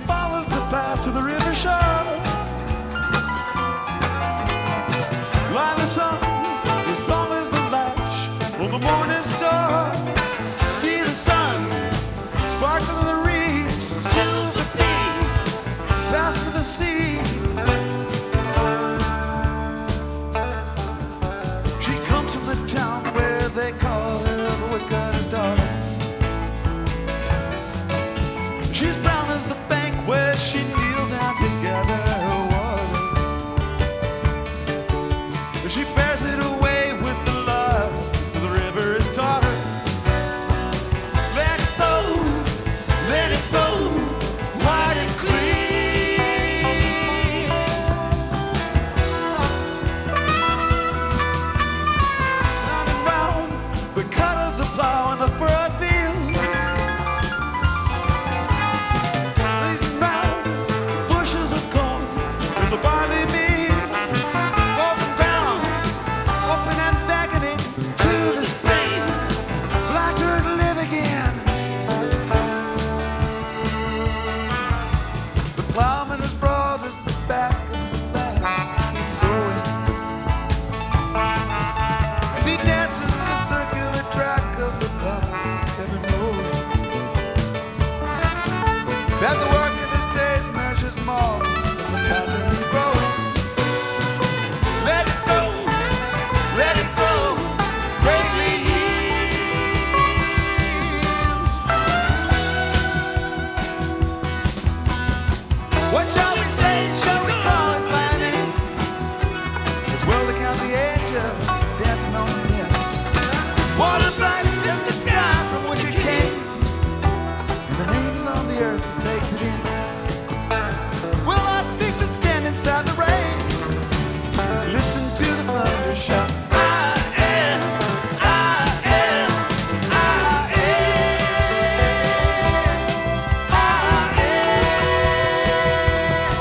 follows the path to the river shore. Like the sun, the song is the latch on the morning star. See the sun sparkling in the reeds, silver beads past to the sea. She comes from the town where they call her the woodcutter's daughter. She's brown as the bank where she kneels down to gather her water. She bears it away with the love the river has taught her. Let it flow, wide and clean. Round and round, the cut of the plow and the furrowed field. Racing round, bushels of corn in the barley meal. Golden ground, open and beckoning to the spring. Black dirt live again. The plowman is broad as the back of the land. He's sowing as he dances in the circular track of the plow, never knowing that the work of his days measures more than the pattern he grows. Let it grow, greatly yield. What shall we say? Shall we call it planning? As well to count the angels dancing on the hill. Water black is the sky from which it came, and the names on the earth that takes it in. Will I speak that stand inside the rain? Listen to the thunder shout. I am, I am, I am, I am.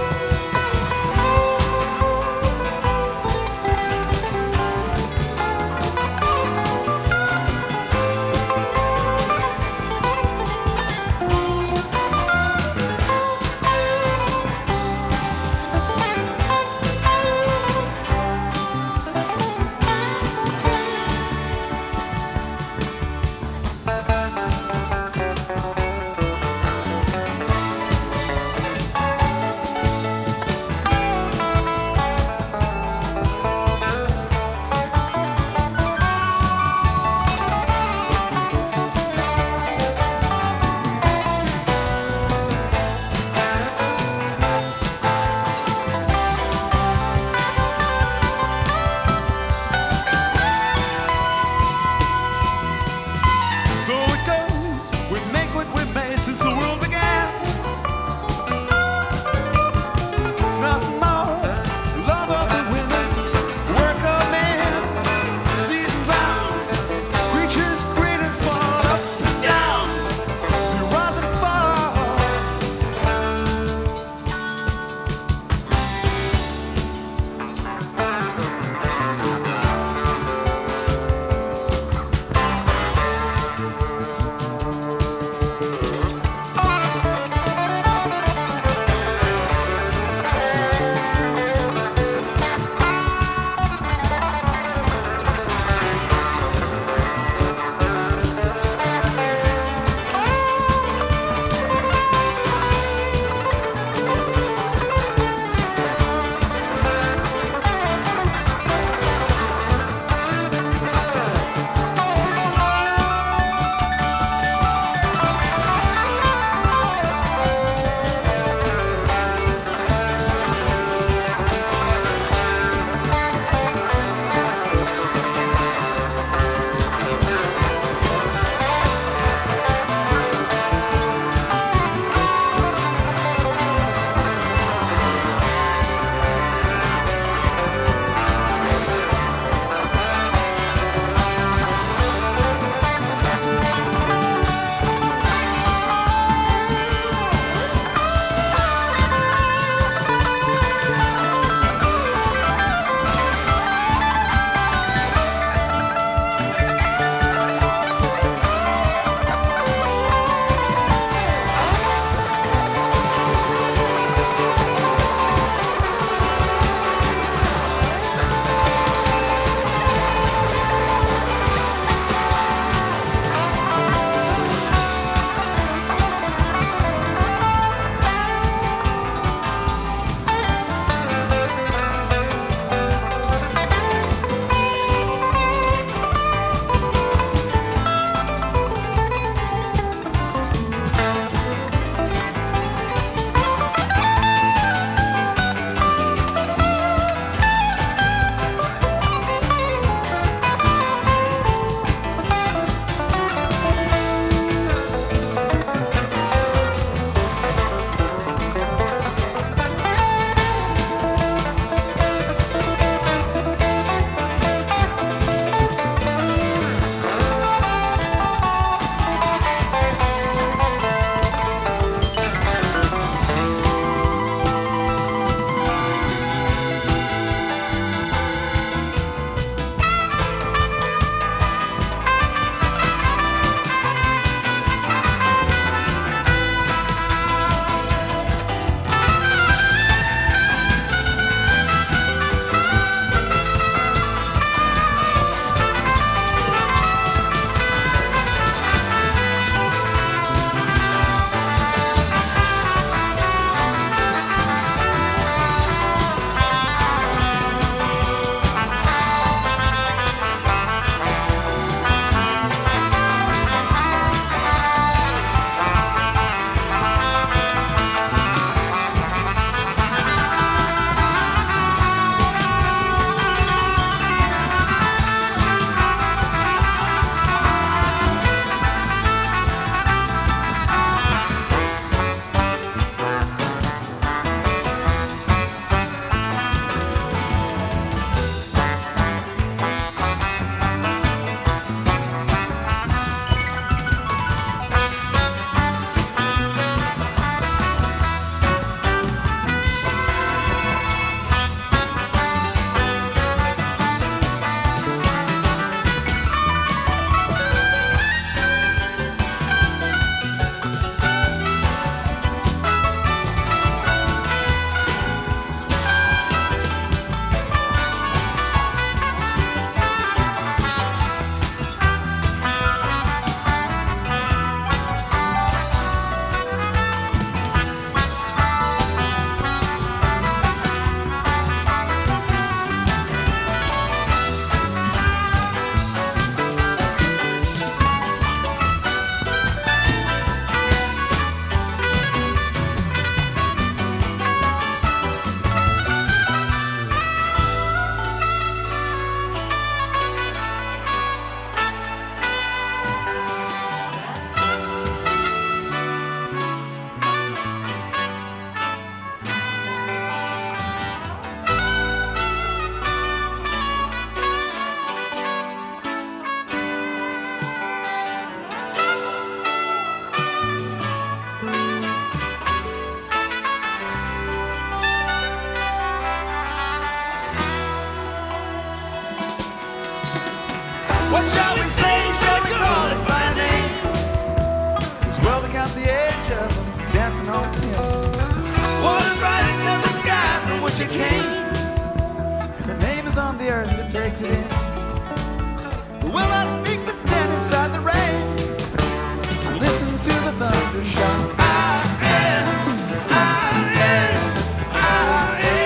which it came, and the name is on the earth that takes it in. But will I speak but stand inside the rain and listen to the thunder shout? I am, I am, I am,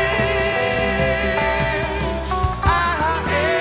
I am.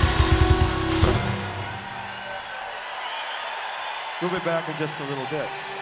We'll be back in just a little bit.